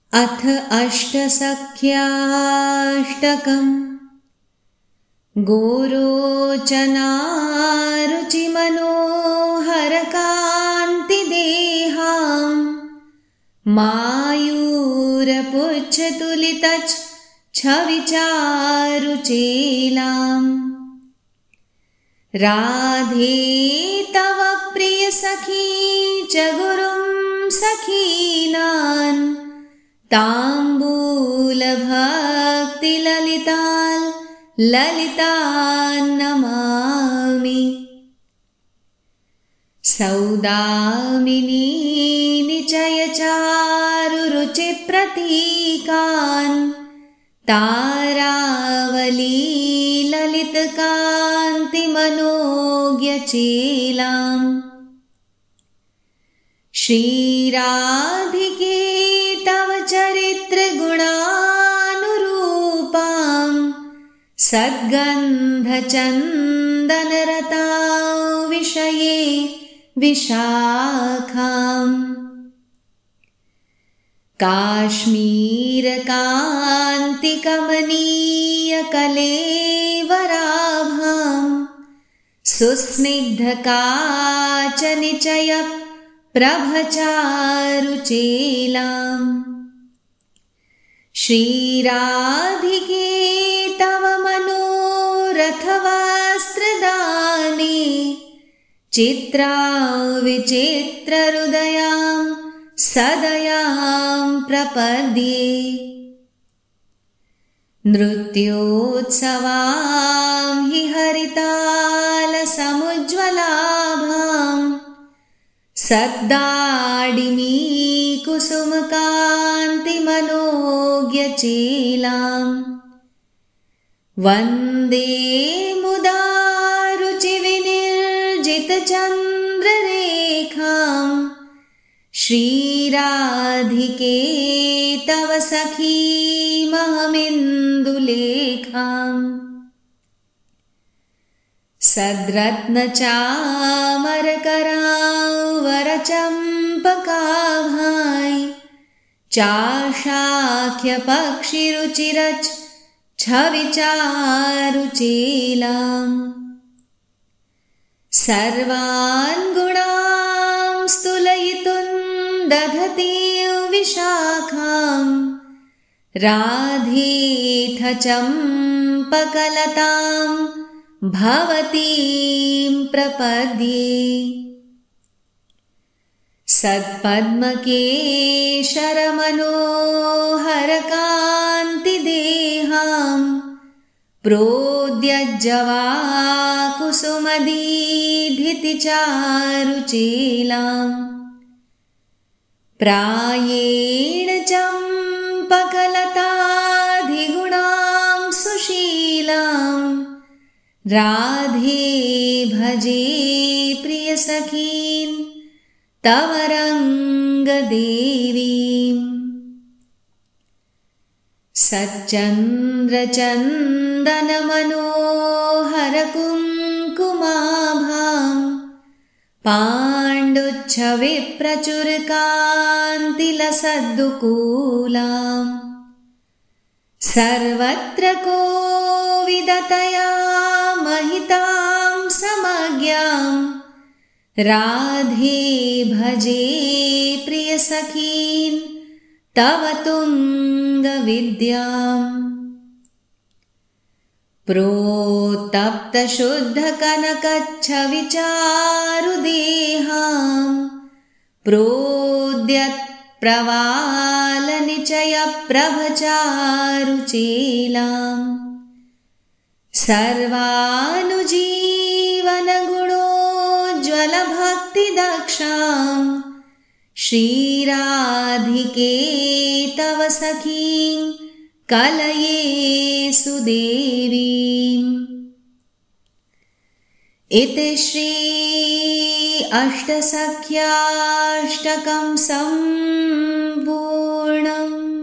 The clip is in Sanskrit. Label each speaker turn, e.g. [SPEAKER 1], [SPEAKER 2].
[SPEAKER 1] अथ अष्टसख्याष्टकम्। गोरोचनारुचिमनोहरकान्तिदेहाम् मायूरपुच्छतुलितच्छ छविचारुचेलाम्। राधे तव प्रियसखी च गुरुं सखीनान् ताम्बूलभक्तिललितान् नमामि। सौदामिनी निचयचारुरुचिप्रतीकान् तारावली ललितकान्तिमनोज्ञचेलाम्। श्रीराधिके तव चरित्रगुणानुरूपां सद्गन्धचन्दनरता विषये विशाखाम्। काश्मीरकान्तिकमनीयकलेवराभां सुस्निग्धकाचनिचय प्रभचारुचेलाम्। श्रीराधिके तव मनोरथवस्त्रदाने चित्राविचित्रहृदयां सदयां प्रपद्ये। नृत्योत्सवां हि हरितालसमुज्ज्वलाभां सद्दाडिनी कुसुमकान्तिमनोज्ञचेलाम्। वन्दे मुदा रुचिविनिर्जितचन्द्ररेखां श्रीराधिके तव सखीमहमिन्दुलेखाम्। सद्रत्नचामरकरावरचम्पकाभाय चाशाख्यपक्षिरुचिरच्छ छविचारुचेलाम्। सर्वान् गुणां स्तुलयितुं दधतीं विशाखां राधेथ चम्पकलतां भवतीं प्रपद्ये। सत्पद्मकेशरमनोहरकान्तिदेहां प्रोद्यज्जवाकुसुमदीधितिचारुचेलाम्। प्रायेण चम्पकलताधिगुणां सुशीलां राधे भजे प्रियसखीन् तव रङ्गदेवीम्। सच्चन्द्रचन्दनमनोहरकुङ्कुमाभां पाण्डुच्छविप्रचुरकान्तिलसद्दुकूलाम्। सर्वत्र कोविदतया महितां समज्ञां राधे भजे प्रियसखीन् तव तुङ्गविद्याम्। प्रोत्तप्तशुद्धकनकच्छविचारुदेहां प्रोद्यत्प्रवालनिचयप्रभचारुचेलाम्। सर्वानुजीवनगुणोज्ज्वलभक्तिदक्षां श्रीराधिके तव सखीं कलये सुदेवीम्। इति श्री अष्टसख्याष्टकं सम्पूर्णम्।